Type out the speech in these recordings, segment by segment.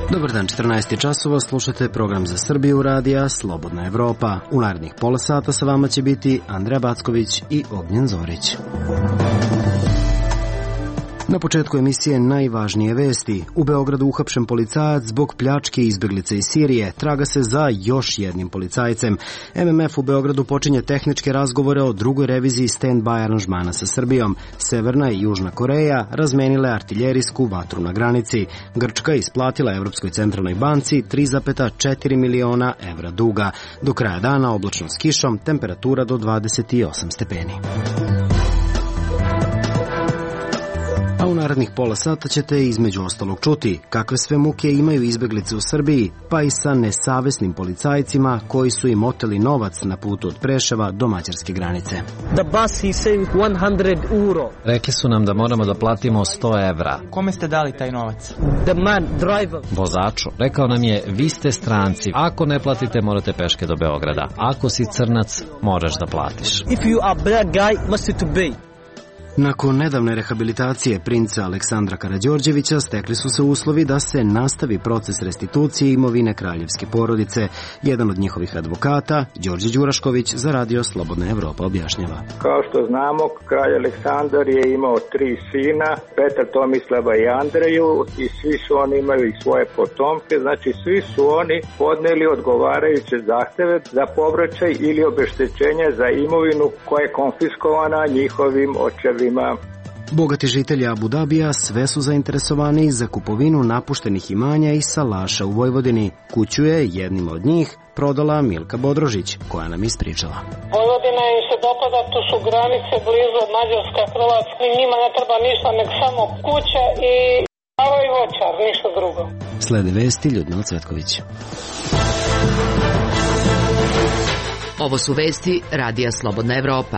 Dobar dan, 14 časova, slušate program za Srbiju radija Slobodna Evropa. U narednih pola sata sa vama će biti Andreja Backović i Ognjen Zorić. Na početku emisije najvažnije vesti. U Beogradu uhapšen policajac zbog pljačke izbeglice iz Sirije. Traga se za još jednim policajcem. MMF u Beogradu počinje tehničke razgovore o drugoj reviziji stand-by aranžmana sa Srbijom. Severna i Južna Koreja razmenile artiljerijsku vatru na granici. Grčka isplatila Evropskoj centralnoj banci 3,4 miliona evra duga. Do kraja dana oblačno s kišom, temperatura do 28 stepeni. A u narednih pola sata ćete između ostalog čuti kakve sve muke imaju izbeglice u Srbiji, pa i sa nesavesnim policajcima koji su im oteli novac na putu od Preševa do mađarske granice. Rekli su nam da moramo da platimo 100 evra. Kome ste dali taj novac? Vozaču. Rekao nam je, vi ste stranci. Ako ne platite, morate peške do Beograda. Ako si crnac, moraš da platiš. Nakon nedavne rehabilitacije princa Aleksandra Karađorđevića stekli su se uslovi da se nastavi proces restitucije imovine kraljevske porodice. Jedan od njihovih advokata, Đorđe Đurašković, za radio Slobodna Evropa objašnjava. Kao što znamo, kralj Aleksandar je imao 3 sina, Petra, Tomislava i Andreju, i svi su oni imaju i svoje potomke, znači svi su oni podneli odgovarajuće zahteve za povraćaj ili obeštećenje za imovinu koja je konfiskovana njihovim očevima. Bogati žitelji Abu Dabija sve su zainteresovani za kupovinu napuštenih imanja i salaša u Vojvodini. Kuću je jednim od njih prodala Milka Bodrožić, koja nam ispričala. Vojvodina im se dopada, tu su granice blizu, Mađarska, Hrvatska, njima ne treba ništa, nek samo kuća i malo i voćar, ništa drugo. Slede vesti Ljudmila Cvetković. Ovo su vesti radija Slobodna Evropa.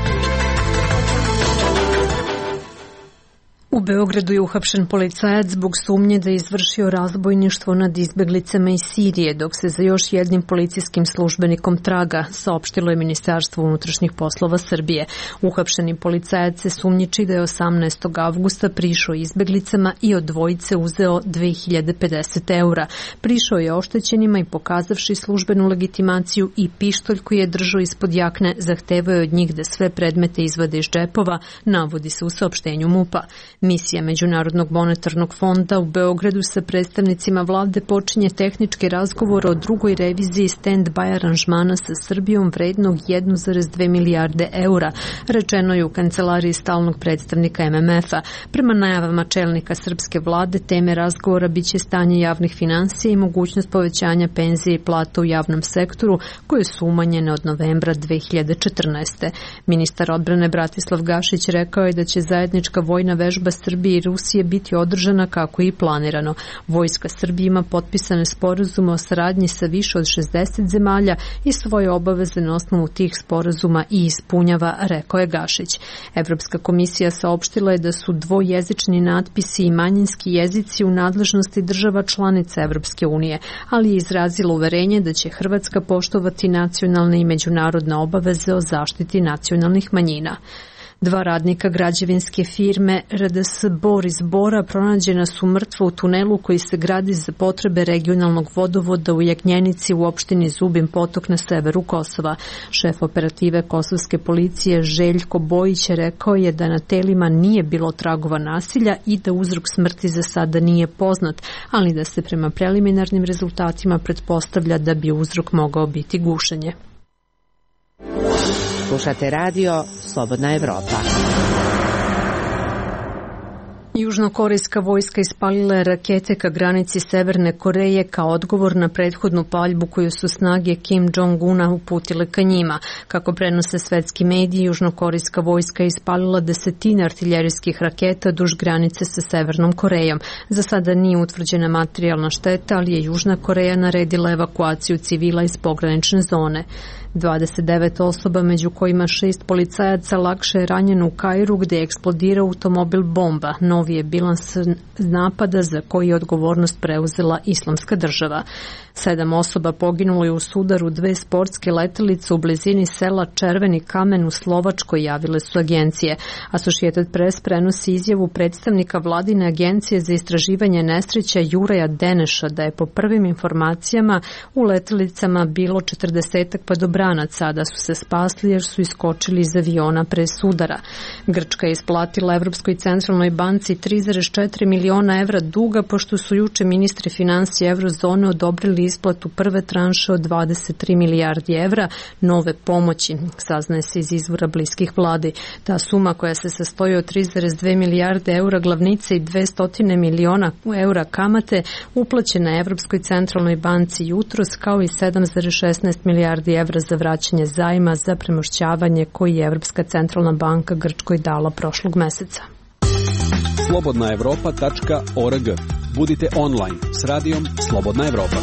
U Beogradu je uhapšen policajac zbog sumnje da je izvršio razbojništvo nad izbeglicama iz Sirije, dok se za još jednim policijskim službenikom traga, saopštilo je Ministarstvo unutrašnjih poslova Srbije. Uhapšeni policajac se sumnjiči da je 18. avgusta prišao izbeglicama i od dvojice uzeo 2050 eura. Prišao je oštećenima i pokazavši službenu legitimaciju i pištolj koji je držao ispod jakne, zahtevao je od njih da sve predmete izvade iz džepova, navodi se u saopštenju MUP-a. Misija Međunarodnog monetarnog fonda u Beogradu sa predstavnicima vlade počinje tehnički razgovor o drugoj reviziji stand-by aranžmana sa Srbijom vrednog 1,2 milijarde eura, rečeno je u kancelariji stalnog predstavnika MMF-a. Prema najavama čelnika srpske vlade, teme razgovora biće stanje javnih finansija i mogućnost povećanja penzije i plata u javnom sektoru, koje su umanjene od novembra 2014. Ministar odbrane Bratislav Gašić rekao je da će zajednička vojna vežba Srbije i Rusije biti održana kako je i planirano. Vojska Srbije ima potpisane sporazume o saradnji sa više od 60 zemalja i svoje obaveze na osnovu tih sporazuma i ispunjava, rekao je Gašić. Evropska komisija saopštila je da su dvojezični natpisi i manjinski jezici u nadležnosti država članica Evropske unije, ali je izrazila uverenje da će Hrvatska poštovati nacionalne i međunarodne obaveze o zaštiti nacionalnih manjina. 2 radnika građevinske firme RDS Bor iz Bora pronađena su mrtva u tunelu koji se gradi za potrebe regionalnog vodovoda u Jagnjenici u opštini Zubin Potok na severu Kosova. Šef operative kosovske policije Željko Bojić rekao je da na telima nije bilo tragova nasilja i da uzrok smrti za sada nije poznat, ali da se prema preliminarnim rezultatima pretpostavlja da bi uzrok mogao biti gušenje. Slušate radio Slobodna Evropa. Južnokorejska vojska ispalila je rakete ka granici Severne Koreje kao odgovor na prethodnu paljbu koju su snage Kim Jong-una uputile ka njima. Kako prenose svetski mediji, južnokorejska vojska je ispalila 10 artiljerijskih raketa duž granice sa Severnom Korejom. Za sada nije utvrđena materijalna šteta, ali je Južna Koreja naredila evakuaciju civila iz pogranične zone. 29 osoba, među kojima 6 policajaca, lakše je ranjeno u Kairu gde je eksplodirao automobil bomba. Novi je bilans napada za koji je odgovornost preuzela Islamska država. 7 osoba poginulo je u sudaru 2 sportske letelice u blizini sela Červeni Kamen u Slovačkoj, javile su agencije. Associated Press prenosi izjavu predstavnika vladine agencije za istraživanje nesreća Juraja Deneša da je po prvim informacijama u letelicama bilo 40 padobranaca, a da su se spasli jer su iskočili iz aviona pre sudara. Grčka je isplatila Evropskoj centralnoj banci 3,4 miliona evra duga, pošto su juče ministri finansija Eurozone odobrili isplatu prve tranše od 23 milijardi evra nove pomoći, saznaje se iz izvora bliskih vladi. Ta suma, koja se sastoji od 3,2 milijarde eura glavnice i 200 miliona eura kamate, uplaćena je Evropskoj centralnoj banci jutros, kao i 7,16 milijardi evra za vraćanje zajma za premošćavanje koji je Evropska centralna banka Grčkoj dala prošlog meseca. slobodnaevropa.org. Budite online s radijom Slobodna Evropa.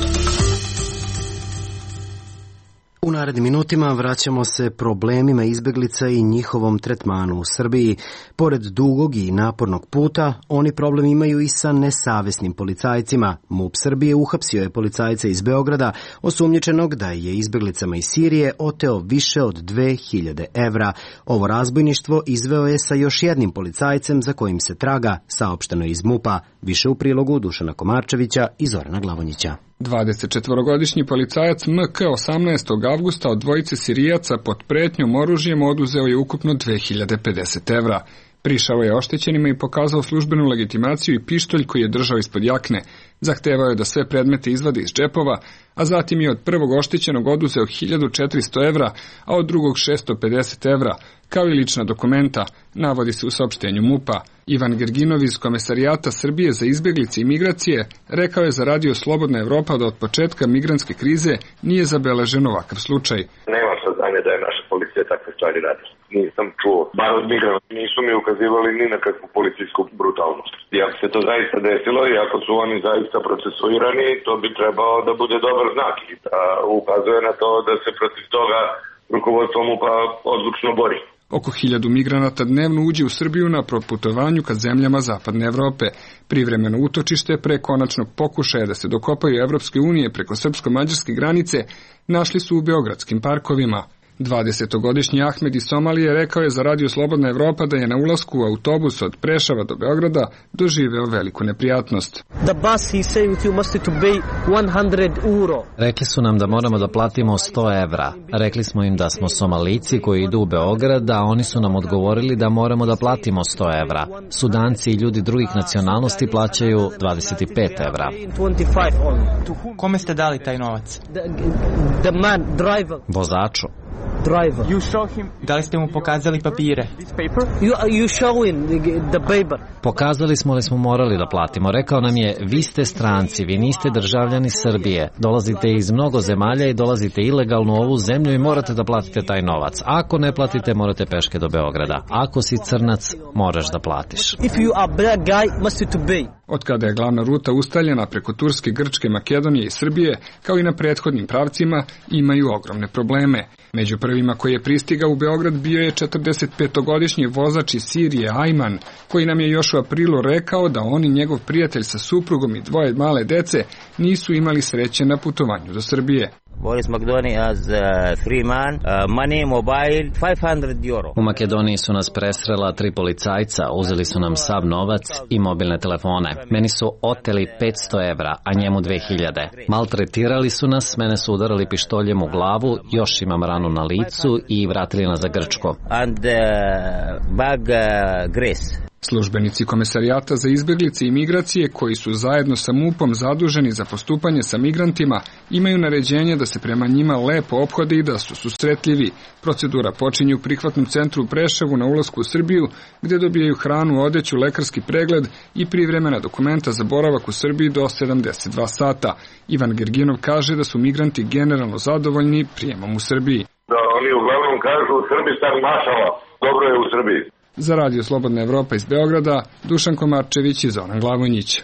U narednim minutima vraćamo se problemima izbeglica i njihovom tretmanu u Srbiji. Pored dugog i napornog puta, oni problem imaju i sa nesavesnim policajcima. MUP Srbije uhapsio je policajca iz Beograda, osumnjičenog da je izbeglicama iz Sirije oteo više od 2000 evra. Ovo razbojništvo izveo je sa još jednim policajcem za kojim se traga, saopšteno iz MUP-a. Više u prilogu Dušana Komarčevića i Zorana Glavonjića. 24-godišnji policajac MK 18. avgusta od dvojice Sirijaca pod pretnjom oružjem oduzeo je ukupno 2050 evra. Prišao je oštećenima i pokazao službenu legitimaciju i pištolj koji je držao ispod jakne. Zahtevao je da sve predmete izvade iz džepova, a zatim je od prvog oštećenog oduzeo 1400 evra, a od drugog 650 evra, kao i lična dokumenta, navodi se u saopštenju MUP-a. Ivan Gerginov iz Komesarijata Srbije za izbeglice i migracije rekao je za radio Slobodna Evropa da od početka migrantske krize nije zabeležen ovakav slučaj. Nema saznanja da je naša policija takve stvari radi. Nisam čuo. Bar od migranta nisu mi ukazivali ni na kakvu policijsku brutalnost. I ako se to zaista desilo i ako su oni zaista procesuirani, to bi trebao da bude dobar znak i da ukazuje na to da se protiv toga rukovodstvo MUP-a odlučno bori. Oko 1000 migranata dnevno uđe u Srbiju na proputovanju ka zemljama Zapadne Evrope. Privremeno utočište pre konačnog pokušaja da se dokopaju Evropske unije preko srpsko-mađarske granice našli su u beogradskim parkovima. 20-godišnji Ahmed iz Somalije rekao je za radio Slobodna Evropa da je na ulasku u autobus od Preševa do Beograda doživeo veliku neprijatnost. Rekli su nam da moramo da platimo 100 evra. Rekli smo im da smo Somalijci koji idu u Beograd, a oni su nam odgovorili da moramo da platimo 100 evra. Sudanci i ljudi drugih nacionalnosti plaćaju 25 evra. Kome ste dali taj novac? Vozaču. Da li ste mu pokazali papire? Pokazali smo, ali smo morali da platimo. Rekao nam je, vi ste stranci, vi niste državljani Srbije. Dolazite iz mnogo zemalja i dolazite ilegalno u ovu zemlju i morate da platite taj novac. Ako ne platite, morate peške do Beograda. Ako si crnac, moraš da platiš. Od kada je glavna ruta ustaljena preko Turske, Grčke, Makedonije i Srbije, kao i na prethodnim pravcima, imaju ogromne probleme. Među prvima koji je pristigao u Beograd bio je 45-godišnji vozač iz Sirije Ajman, koji nam je još u aprilu rekao da on i njegov prijatelj sa suprugom i 2 male dece nisu imali sreće na putovanju do Srbije. U Makedoniji su nas presrela 3 policajca, uzeli su nam sav novac i mobilne telefone. Meni su oteli 500 evra, a njemu 2000. Maltretirali su nas, mene su udarali pištoljem u glavu, još imam ranu na licu i vratili nas za Grčko. Službenici Komesarijata za izbeglice i migracije, koji su zajedno sa MUP-om zaduženi za postupanje sa migrantima, imaju naređenje da se prema njima lepo ophode i da su susretljivi. Procedura počinje u prihvatnom centru u Preševu na ulasku u Srbiju, gde dobijaju hranu, odeću, lekarski pregled i privremena dokumenta za boravak u Srbiji do 72 sata. Ivan Gerginov kaže da su migranti generalno zadovoljni prijemom u Srbiji. Da oni uglavnom kažu Srbistan mašala, dobro je u Srbiji. Za radio Slobodna Evropa iz Beograda, Dušan Komarčević i Zoran Glavonjić.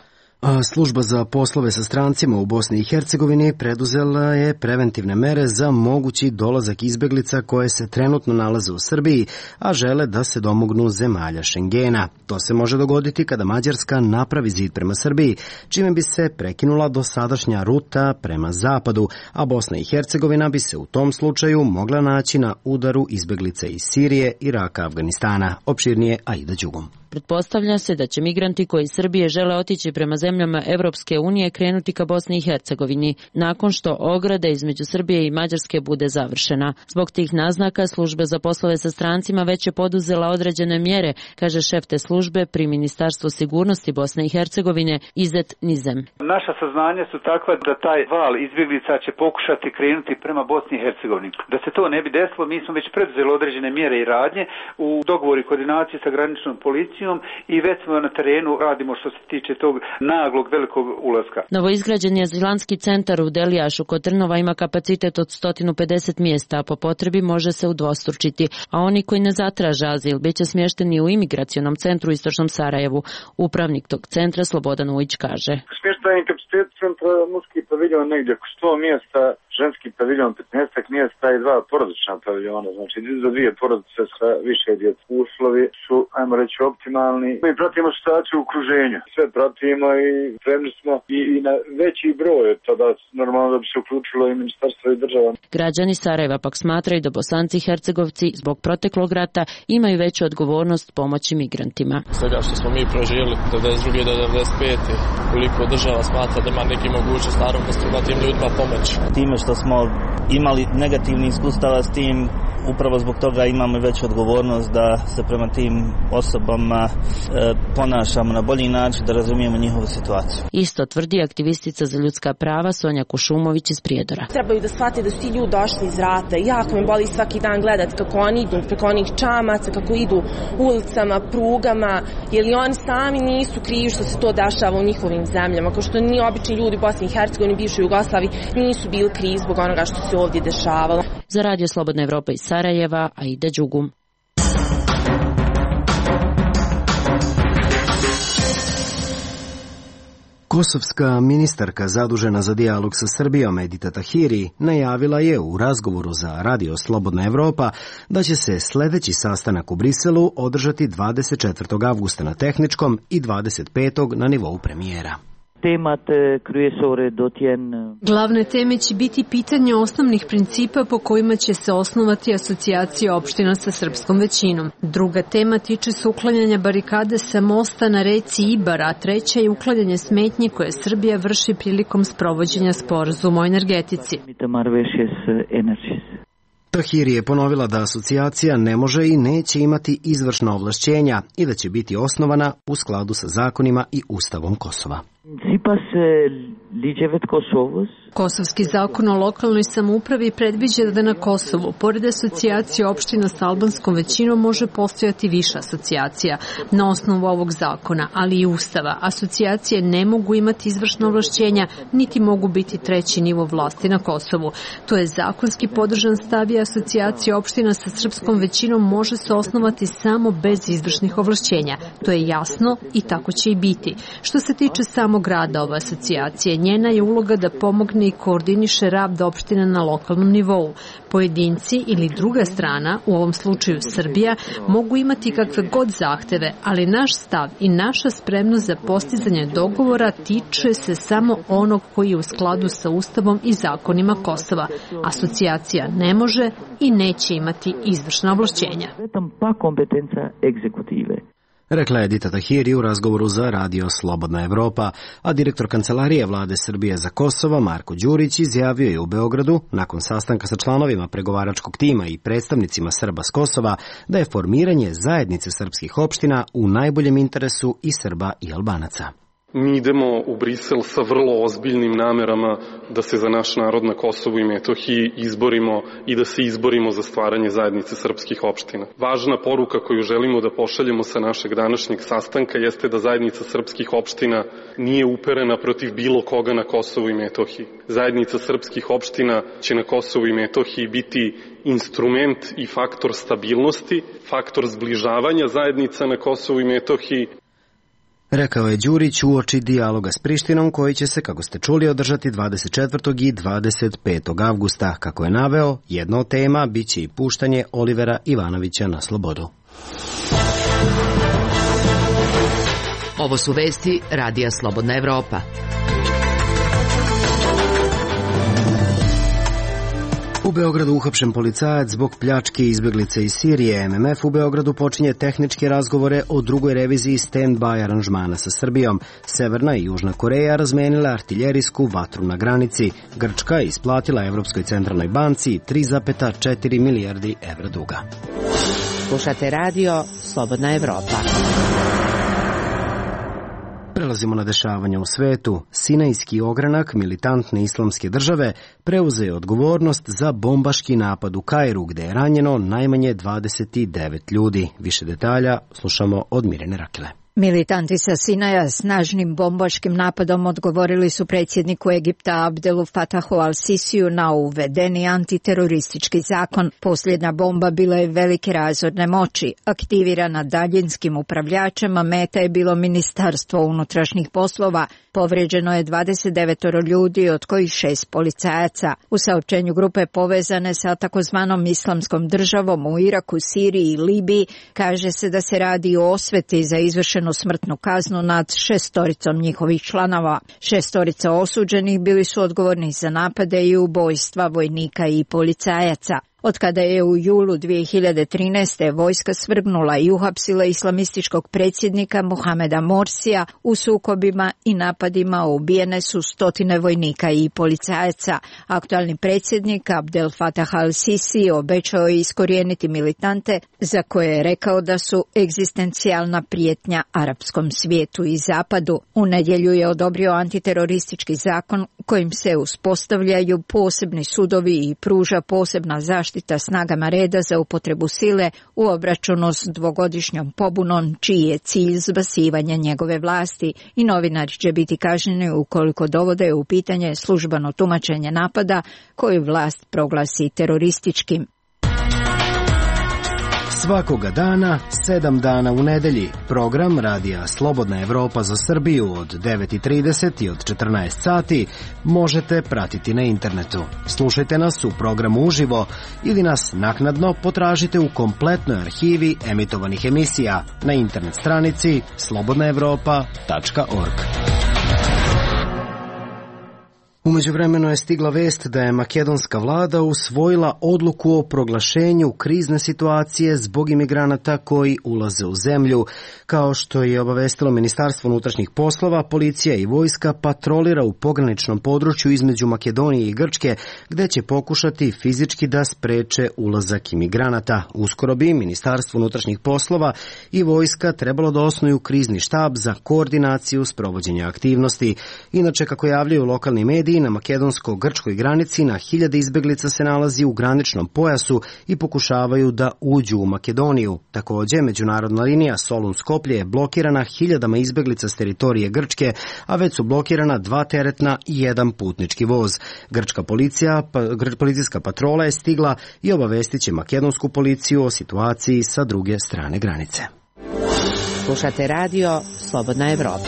Služba za poslove sa strancima u Bosni i Hercegovini preduzela je preventivne mere za mogući dolazak izbeglica koje se trenutno nalaze u Srbiji, a žele da se domognu zemalja Šengena. To se može dogoditi kada Mađarska napravi zid prema Srbiji, čime bi se prekinula dosadašnja ruta prema zapadu, a Bosna i Hercegovina bi se u tom slučaju mogla naći na udaru izbeglica iz Sirije, Iraka, Afganistana. Opširnije Aida Đugom. Pretpostavlja se da će migranti koji iz Srbije žele otići prema zemljama Evropske unije krenuti ka Bosni i Hercegovini, nakon što ograda između Srbije i Mađarske bude završena. Zbog tih naznaka služba za poslove sa strancima već je poduzela određene mjere, kaže šef te službe pri Ministarstvu sigurnosti Bosne i Hercegovine Izet Nizem. Naša saznanja su takva da taj val izbjeglica će pokušati krenuti prema Bosni i Hercegovini. Da se to ne bi desilo, mi smo već preduzeli određene mjere i radnje u dogovoru i koordinaciji sa graničnom policijom i već smo na terenu radimo što se tiče tog naglog velikog ulaska. Novoizgrađeni azilantski centar u Delijašu kod Trnova ima kapacitet od 150 mjesta, a po potrebi može se udvostručiti, a oni koji ne zatraže azil bit će smješteni u imigracionom centru u istočnom Sarajevu. Upravnik tog centra Slobodan Ujić kaže: Smještajni kapacitet centra muški paviljon negdje oko 100 mjesta, ženski paviljon 15 mjesta i 2 porodična paviljona, znači za 2 porodice sa više djece. Uslovi su, ajmo reći, optimalni. Mi pratimo situaciju u okruženju. Sve pratimo i spremni smo i na veći broj, tada normalno da bi se uključilo i ministarstvo i država. Građani Sarajeva pak smatraju da Bosanci i Hercegovci zbog proteklog rata imaju veću odgovornost pomoći migrantima. Svega što smo mi proživjeli do 92. do 95. koliko država smatra da ima neki mogućnost, naravno da tim ljudima pomoći. Time što smo imali negativni iskustava s tim, upravo zbog toga imamo veću odgovornost da se prema tim osobama ponašamo na bolji način, da razumijemo njihovu situaciju. Isto tvrdi aktivistica za ljudska prava Sonja Kušumović iz Prijedora. Trebaju da shvate da su ti ljudi došli iz rata. Jako me boli svaki dan gledati kako oni idu preko onih čamaca, kako idu ulicama, prugama, jer i oni sami nisu krivi što se to dešava u njihovim zemljama. Kao što ni obični ljudi u Bosni i Hercegovini, bivšoj Jugoslaviji, nisu bili krivi zbog onoga što se ovdje dešavalo. Za Radio Slobodna Evropa iz Sarajeva, Aida Đugum. Kosovska ministarka zadužena za dijalog sa Srbijom Edita Tahiri najavila je u razgovoru za Radio Slobodna Evropa da će se sljedeći sastanak u Briselu održati 24. avgusta na tehničkom i 25. na nivou premijera. Glavne teme će biti pitanje osnovnih principa po kojima će se osnovati asocijacija opština sa srpskom većinom. Druga tema tiče se uklanjanja barikade sa mosta na reci Ibar, a treća je uklanjanje smetnji koje Srbija vrši prilikom sprovođenja sporazuma o energetici. Tahiri je ponovila da asocijacija ne može i neće imati izvršna ovlašćenja i da će biti osnovana u skladu sa zakonima i Ustavom Kosova. Kosovski zakon o lokalnoj samoupravi predviđa da na Kosovu, pored asocijacije opština sa albanskom većinom, može postojati više asocijacija na osnovu ovog zakona, ali i Ustava. Asocijacije ne mogu imati izvršna ovlašćenja, niti mogu biti treći nivo vlasti na Kosovu. To je zakonski podržan stav i asocijacija opština sa srpskom većinom može se osnovati samo bez izvršnih ovlašćenja. To je jasno i tako će i biti. Što se tiče samog rada ove asocijacije, njena je uloga da pomogne i koordiniše rad opština na lokalnom nivou. Pojedinci ili druga strana, u ovom slučaju Srbija, mogu imati kakve god zahteve, ali naš stav i naša spremnost za postizanje dogovora tiče se samo onog koji je u skladu sa Ustavom i zakonima Kosova. Asocijacija ne može i neće imati izvršna ovlašćenja. Rekla je Edita Tahiri u razgovoru za Radio Slobodna Evropa, a direktor Kancelarije Vlade Srbije za Kosovo Marko Đurić izjavio je u Beogradu, nakon sastanka sa članovima pregovaračkog tima i predstavnicima Srba s Kosova, da je formiranje zajednice srpskih opština u najboljem interesu i Srba i Albanaca. Mi idemo u Brisel sa vrlo ozbiljnim namerama da se za naš narod na Kosovu i Metohiji izborimo i da se izborimo za stvaranje zajednice srpskih opština. Važna poruka koju želimo da pošaljemo sa našeg današnjeg sastanka jeste da zajednica srpskih opština nije uperena protiv bilo koga na Kosovu i Metohiji. Zajednica srpskih opština će na Kosovu i Metohiji biti instrument i faktor stabilnosti, faktor zbližavanja zajednica na Kosovu i Metohiji. Rekao je Đurić uoči dijaloga s Prištinom koji će se, kako ste čuli, održati 24. i 25. avgusta. Kako je naveo, jedna od tema biće i puštanje Olivera Ivanovića na slobodu. Ovo su vesti Radija Slobodna Evropa. U Beogradu uhapšen policajac zbog pljačke izbeglice iz Sirije. MMF u Beogradu počinje tehničke razgovore o drugoj reviziji stand-by aranžmana sa Srbijom. Severna i Južna Koreja razmenila artiljerijsku vatru na granici. Grčka je isplatila Evropskoj centralnoj banci 3,4 milijardi evra duga. Slušate radio Slobodna Evropa. Prelazimo na dešavanja u svetu. Sinajski ogranak militantne islamske države preuzeo je odgovornost za bombaški napad u Kairu, gde je ranjeno najmanje 29 ljudi. Više detalja slušamo od Mirjane Rakile. Militanti sa Sinaja snažnim bombaškim napadom odgovorili su predsjedniku Egipta Abdelu Fatahu al-Sisiju na uvedeni antiteroristički zakon. Posljednja bomba bila je velike razorne moći. Aktivirana daljinskim upravljačem, a meta je bilo Ministarstvo unutrašnjih poslova. Povređeno je 29 ljudi, od kojih 6 policajaca. U saopćenju grupe povezane sa takozvanom islamskom državom u Iraku, Siriji i Libiji kaže se da se radi o osveti za izvršenu smrtnu kaznu nad 6 njihovih članova. 6 osuđenih bili su odgovorni za napade i ubojstva vojnika i policajaca. Od kada je u julu 2013. vojska svrgnula i uhapsila islamističkog predsjednika Mohameda Morsija, u sukobima i napadima ubijene su 100 vojnika i policajaca. Aktualni predsjednik Abdel Fattah al-Sisi obećao je iskorijeniti militante za koje je rekao da su egzistencijalna prijetnja arapskom svijetu i zapadu. U nedjelju je odobrio antiteroristički zakon kojim se uspostavljaju posebni sudovi i pruža posebna zaštita snagama reda za upotrebu sile u obračunu s dvogodišnjom pobunom, čiji je cilj zbacivanje njegove vlasti, i novinari će biti kažnjeni ukoliko dovode u pitanje službeno tumačenje napada koju vlast proglasi terorističkim. Svakoga dana, 7 dana u nedelji. Program Radija Slobodna Evropa za Srbiju od 9:30 i od 14 sati možete pratiti na internetu. Slušajte nas u programu uživo ili nas naknadno potražite u kompletnoj arhivi emitovanih emisija na internet stranici slobodnaevropa.org. U međuvremenu je stigla vest da je makedonska vlada usvojila odluku o proglašenju krizne situacije zbog imigranata koji ulaze u zemlju. Kao što je obavestilo Ministarstvo unutrašnjih poslova, policija i vojska patrolira u pograničnom području između Makedonije i Grčke, gde će pokušati fizički da spreče ulazak imigranata. Uskoro bi Ministarstvo unutrašnjih poslova i vojska trebalo da osnuju krizni štab za koordinaciju sprovođenja aktivnosti. Inače, kako javljaju lokalni mediji, na makedonsko-grčkoj granici na hiljade izbeglica se nalazi u graničnom pojasu i pokušavaju da uđu u Makedoniju. Također, međunarodna linija Solun-Skoplje je blokirana hiljadama izbeglica s teritorije Grčke, a već su blokirana 2 teretna i 1 putnički voz. Grčka policijska patrola je stigla i obavestit će makedonsku policiju o situaciji sa druge strane granice. Slušate radio Slobodna Evropa.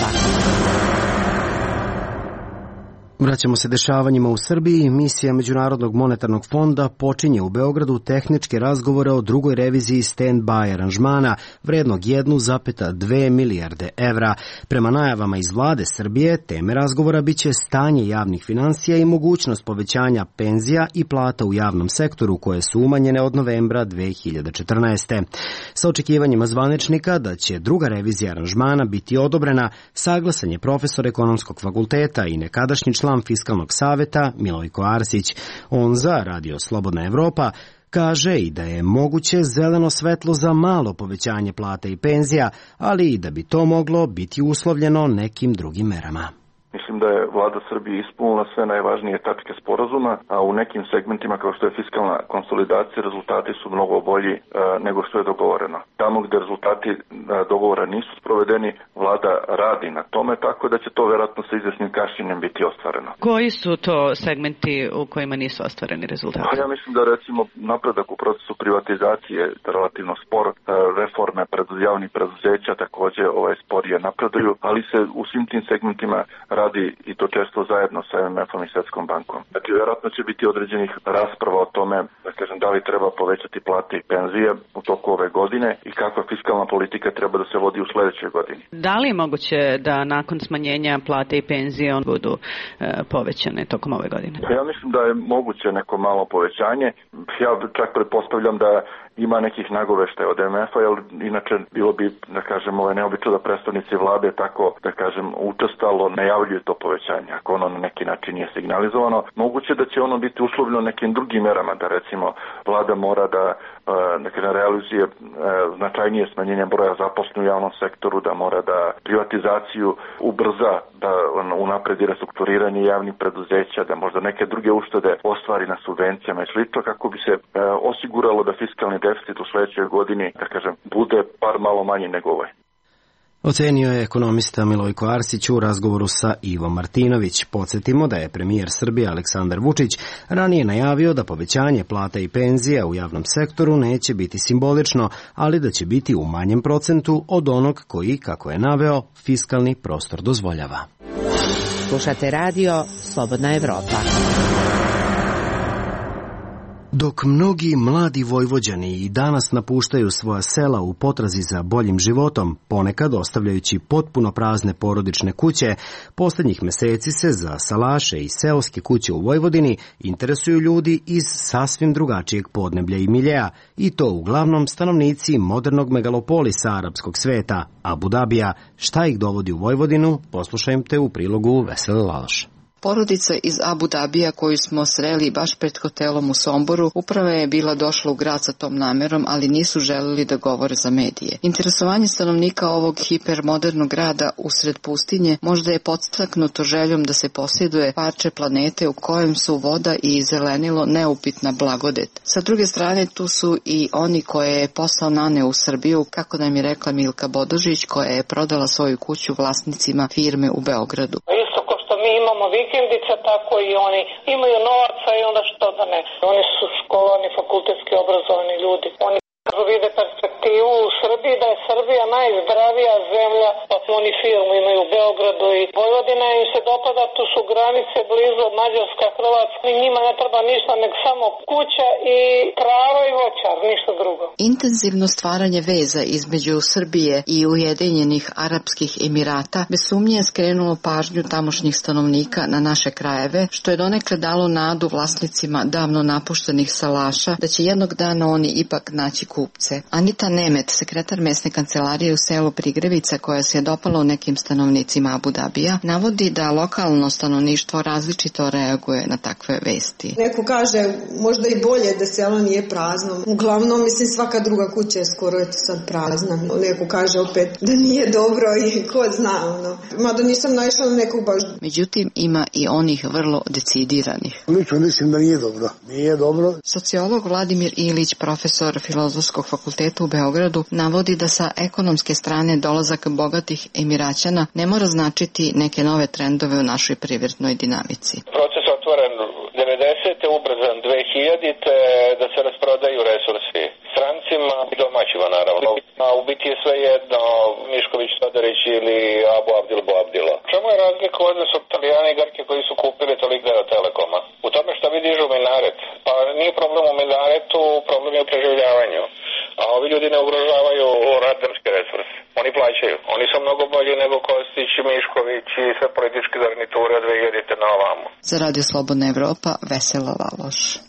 Vraćamo se dešavanjima u Srbiji. Misija Međunarodnog monetarnog fonda počinje u Beogradu tehničke razgovore o drugoj reviziji stand-by aranžmana vrednog 1,2 milijarde evra. Prema najavama iz vlade Srbije, teme razgovora biće stanje javnih finansija i mogućnost povećanja penzija i plata u javnom sektoru koje su umanjene od novembra 2014. Sa očekivanjima zvaničnika da će druga revizija aranžmana biti odobrena, saglasan je profesor ekonomskog fakulteta i nekadašnji član Fiskalnog saveta Milojko Arsić. On za Radio Slobodna Evropa kaže i da je moguće zeleno svetlo za malo povećanje plata i penzija, ali i da bi to moglo biti uslovljeno nekim drugim merama. Mislim da je vlada Srbije ispunila sve najvažnije tačke sporazuma, a u nekim segmentima kao što je fiskalna konsolidacija rezultati su mnogo bolji nego što je dogovoreno. Tamo gde rezultati dogovora nisu sprovedeni, vlada radi na tome, tako da će to verovatno sa izvesnim kašnjenjem biti ostvareno. Koji su to segmenti u kojima nisu ostvareni rezultati? Ja mislim da recimo napredak u procesu privatizacije relativno spor, reforme javnih preduzeća takođe sporije napreduju, ali se u svim tim segmentima radi i to često zajedno sa MMF-om i Svetskom bankom. Znači, vjerojatno će biti određenih rasprava o tome, da li treba povećati plate i penzije u toku ove godine i kakva fiskalna politika treba da se vodi u sledećoj godini. Da li je moguće da nakon smanjenja plate i penzije budu povećane tokom ove godine? Ja mislim da je moguće neko malo povećanje. Ja čak pretpostavljam da ima nekih nagoveštaja od MMF-a, jer inače bilo bi, neobično da predstavnici vlade tako, učestalo najavljuju to povećanje. Ako ono na neki način nije signalizovano, moguće da će ono biti uslovljeno nekim drugim merama, da recimo vlada mora da realizuje značajnije smanjenje broja zaposlenih u javnom sektoru, da mora da privatizaciju ubrza, da unapredi restrukturiranje javnih preduzeća, da možda neke druge uštede ostvari na subvencijama i slično, kako bi se osiguralo da fiskalni deficit u sledećoj godini, bude par malo manji nego ovaj. Ocenio je ekonomista Milojko Arsić u razgovoru sa Ivom Martinović. Podsjetimo da je premijer Srbije Aleksandar Vučić ranije najavio da povećanje plata i penzija u javnom sektoru neće biti simbolično, ali da će biti u manjem procentu od onog koji, kako je naveo, fiskalni prostor dozvoljava. Slušate radio Slobodna Evropa. Dok mnogi mladi Vojvođani i danas napuštaju svoja sela u potrazi za boljim životom, ponekad ostavljajući potpuno prazne porodične kuće, poslednjih meseci se za salaše i seoske kuće u Vojvodini interesuju ljudi iz sasvim drugačijeg podneblja i miljeja, i to uglavnom stanovnici modernog megalopolisa arapskog sveta, Abu Dabija. Šta ih dovodi u Vojvodinu, poslušajte u prilogu Vesele Laloš. Porodica iz Abu Dabija koju smo sreli baš pred hotelom u Somboru upravo je bila došla u grad sa tom namerom, ali nisu želeli da govore za medije. Interesovanje stanovnika ovog hipermodernog grada usred pustinje možda je podstaknuto željom da se posjeduje parče planete u kojem su voda i zelenilo neupitna blagodet. Sa druge strane tu su i oni koje je posao naneo u Srbiju, kako nam je rekla Milka Bodožić, koja je prodala svoju kuću vlasnicima firme u Beogradu. Mi imamo vikendice, tako i oni imaju novaca i onda što da ne. Oni su školovani, fakultetski obrazovani ljudi. Oni vide perspektivu u Srbiji, da je Srbija najzdravija zemlja, pa oni firmu imaju u Beogradu i Vojvodina im se dopada, tu su granice blizu Mađarska, Hrvatska, i njima ne treba ništa, nek samo kuća i trava i voćar, ništa drugo. Intenzivno stvaranje veza između Srbije i Ujedinjenih Arapskih Emirata bez sumnje je skrenulo pažnju tamošnjih stanovnika na naše krajeve, što je donekle dalo nadu vlasnicima davno napuštenih salaša da će jednog dana oni ipak naći kupce. Anita Nemet, sekretar mesne kancelarije u selu Prigrevica, koja se je dopala u nekim stanovnicima Abu Dabija, navodi da lokalno stanovništvo različito reaguje na takve vesti. Neko kaže možda i bolje da selo nije prazno. Uglavnom, mislim, svaka druga kuća je skoro sad prazna. Neko kaže opet da nije dobro i ko zna, Mada nisam naišla na nekog baš. Međutim, ima i onih vrlo decidiranih. Lično mislim da nije dobro. Nije dobro. Sociolog Vladimir Ilić, profesor Filozofskog fakulteta u Beogradu, navodi da sa ekonomske strane dolazak bogatih Emiraćana ne mora značiti neke nove trendove u našoj privrednoj dinamici. Proces otvoren 90. ubrzan 2000. da se rasprodaju resursi strancima i domaćima, naravno. A u biti je sve jedno Mišković, Todorić ili Abu Abdil Bo Abdilo. Čemu je razlika u odnosu Italijana i Grke koji su kupili toliko deo Telekoma? U tome što vi dižu minaret. Pa nije problem u minaretu, problem je u preživljavanju. A ovi ljudi ne ugrožavaju radarske resurse. Oni plaćaju. Oni su mnogo bolji nego Kostić, Mišković i sve političke garniture od 2000. na ovamo. Za Radio Slobodna Evropa, Vesela Laloš.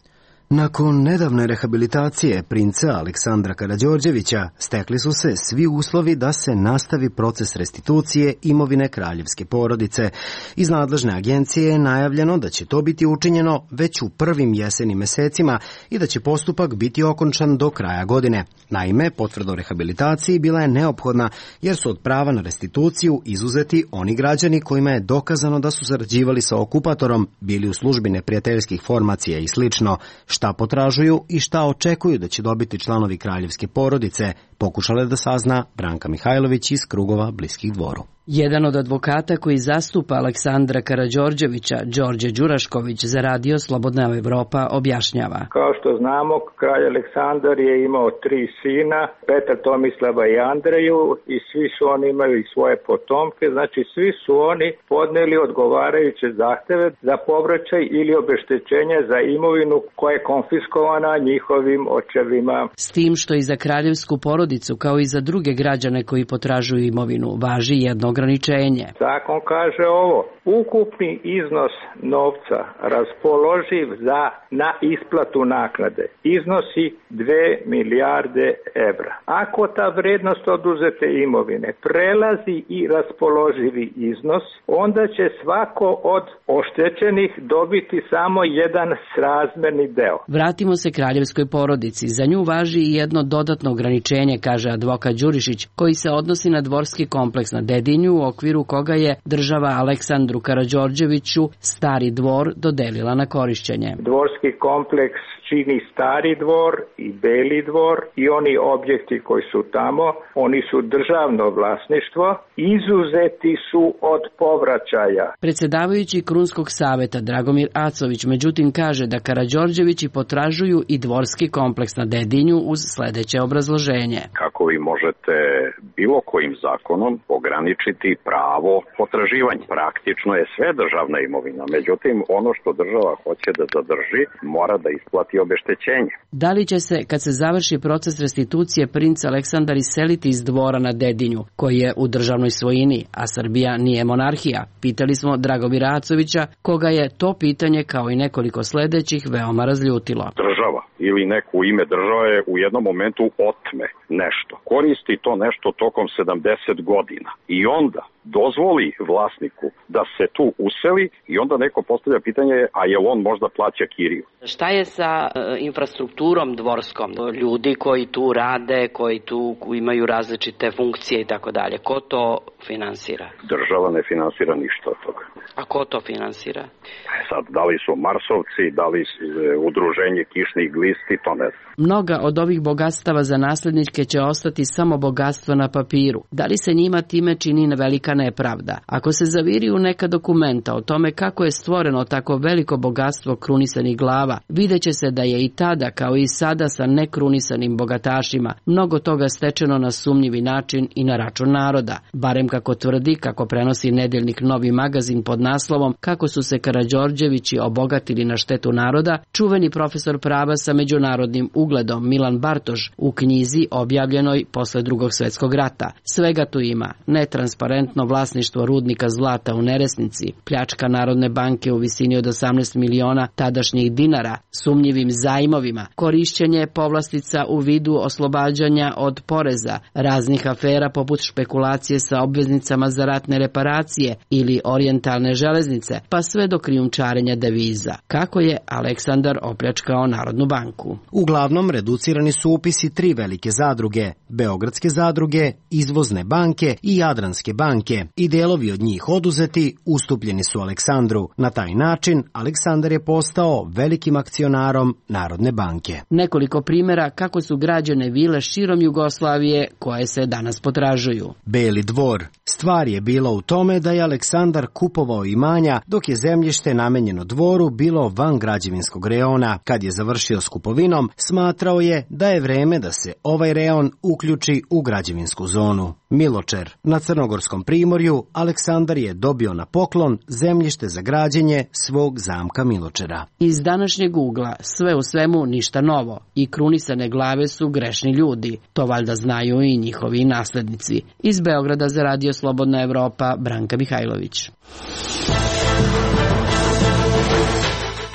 Nakon nedavne rehabilitacije princa Aleksandra Karađorđevića stekli su se svi uslovi da se nastavi proces restitucije imovine kraljevske porodice. Iz nadležne agencije je najavljeno da će to biti učinjeno već u prvim jesenim mesecima i da će postupak biti okončan do kraja godine. Naime, potvrda o rehabilitaciji bila je neophodna jer su od prava na restituciju izuzeti oni građani kojima je dokazano da su sarađivali sa okupatorom, bili u službi neprijateljskih formacija i slično. Šta potražuju i šta očekuju da će dobiti članovi kraljevske porodice, pokušala je da sazna Branka Mihajlović iz krugova bliskih dvoru. Jedan od advokata koji zastupa Aleksandra Karađorđevića, Đorđe Đurašković, za radio Slobodna Evropa objašnjava. Kao što znamo, kralj Aleksandar je imao 3 sina, Petra, Tomislava i Andreju, i svi su oni imali svoje potomke, znači svi su oni podneli odgovarajuće zahteve za povraćaj ili obeštećenje za imovinu koja je konfiskovana njihovim očevima. S tim što i za kraljevsku porodicu, kao i za druge građane koji potražuju imovinu, važi jedno ograničenje. Zakon kaže ovo: ukupni iznos novca raspoloživ na isplatu naknade iznosi 2 milijarde evra. Ako ta vrednost oduzete imovine prelazi i raspoloživi iznos, onda će svako od oštećenih dobiti samo jedan srazmerni deo. Vratimo se kraljevskoj porodici. Za nju važi i jedno dodatno ograničenje, kaže advokat Đurišić, koji se odnosi na dvorski kompleks na Dedinju, u okviru koga je država Aleksandru Karađorđeviću Stari dvor dodelila na korišćenje. Dvorski kompleks čini Stari dvor i Beli dvor i oni objekti koji su tamo, oni su državno vlasništvo, izuzeti su od povraćaja. Predsjedavajući Krunskog saveta Dragomir Acović međutim kaže da Karađorđevići potražuju i dvorski kompleks na Dedinju uz sledeće obrazloženje. Kako vi možete bilo kojim zakonom ograničiti pravo potraživanja? Praktično je sve državna imovina, međutim ono što država hoće da zadrži mora da isplati obeštećenje. Da li će se, kad se završi proces restitucije, princ Aleksandar iseliti iz dvora na Dedinju, koji je u državnoj svojini, a Srbija nije monarhija? Pitali smo Dragomira Acovića, koga je to pitanje, kao i nekoliko sledećih, veoma razljutilo. Država ili neko u ime države u jednom momentu otme nešto, koristi to nešto tokom 70 godina i onda dozvoli vlasniku da se tu useli i onda neko postavlja pitanje, a je on možda plaća kiriju? Šta je sa infrastrukturom dvorskom? Ljudi koji tu rade, koji tu imaju različite funkcije i tako dalje. Ko to finansira? Država ne finansira ništa od toga. A ko to finansira? Sad, da li su Marsovci, da li udruženje kišnih glisti, to ne znam. Mnoga od ovih bogatstava za nasledničke će ostati samo bogatstvo na papiru. Da li se njima time čini velika nepravda? Ako se zaviri u neka dokumenta o tome kako je stvoreno tako veliko bogatstvo krunisanih glava, videće se da je i tada, kao i sada sa nekrunisanim bogatašima, mnogo toga stečeno na sumnjivi način i na račun naroda. Barem kako tvrdi, kako prenosi nedeljnik Novi magazin pod naslovom Kako su se Karađorđevići obogatili na štetu naroda, čuveni profesor prava sa međunarodnim ugledom Milan Bartoš u knjizi objavljenoj posle Drugog svjetskog rata. Svega tu ima: netransparentno vlasništvo rudnika zlata u Neresnici, pljačka Narodne banke u visini od 18 miliona tadašnjih dinara, sumnjivim zajmovima, korišćenje povlastica u vidu oslobađanja od poreza, raznih afera poput špekulacije sa obveznicama za ratne reparacije ili orijentalne železnice, pa sve do krijumčarenja deviza. Kako je Aleksandar opljačkao Narodnu banku? Uglavnom reducirani su upisi 3 velike zadruge: Beogradske zadruge, Izvozne banke i Jadranske banke, i delovi od njih oduzeti ustupljeni su Aleksandru. Na taj način Aleksandar je postao velikim akcionarom Narodne banke. Nekoliko primjera kako su građene vile širom Jugoslavije koje se danas potražuju. Beli dvor. Stvar je bila u tome da je Aleksandar kupovao imanja dok je zemljište namenjeno dvoru bilo van građevinskog reona. Kad je završio s kupovinom, smatrao je da je vreme da se ovaj reon uključi u građevinsku zonu. Miločer. Na Crnogorskom primorju Aleksandar je dobio na poklon zemljište za građenje svog zamka Miločera. Iz današnjeg ugla sve u svemu ništa novo i krunisane glave su grešni ljudi. To valjda znaju i njihovi naslednici. Iz Beograda za radio Slobodna Evropa, Branka Mihajlović.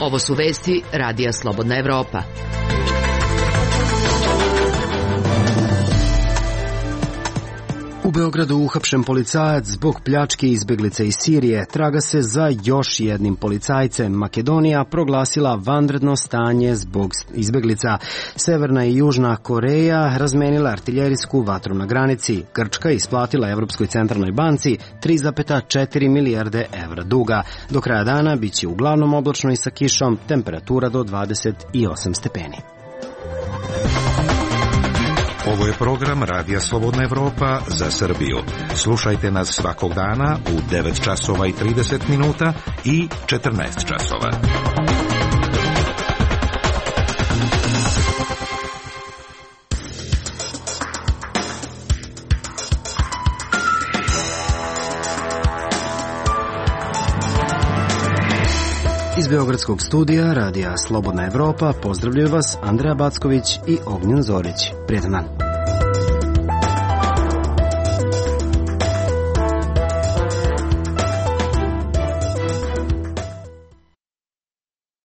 Ovo su vesti Radija Slobodna Evropa. U Beogradu uhapšen policajac zbog pljačke izbeglica iz Sirije. Traga se za još jednim policajcem. Makedonija proglasila vanredno stanje zbog izbeglica. Severna i Južna Koreja razmenila artiljerijsku vatru na granici. Grčka isplatila Evropskoj centralnoj banci 3,4 milijarde evra duga. Do kraja dana biće uglavnom oblačno i sa kišom, temperatura do 28 stepeni. Ovo je program Radija Slobodna Evropa za Srbiju. Slušajte nas svakog dana u 9 časova i 30 minuta i 14 časova. Iz Beogradskog studija Radija Slobodna Evropa pozdravljaju vas Andreja Backović i Ognjen Zorić. Prijetan dan.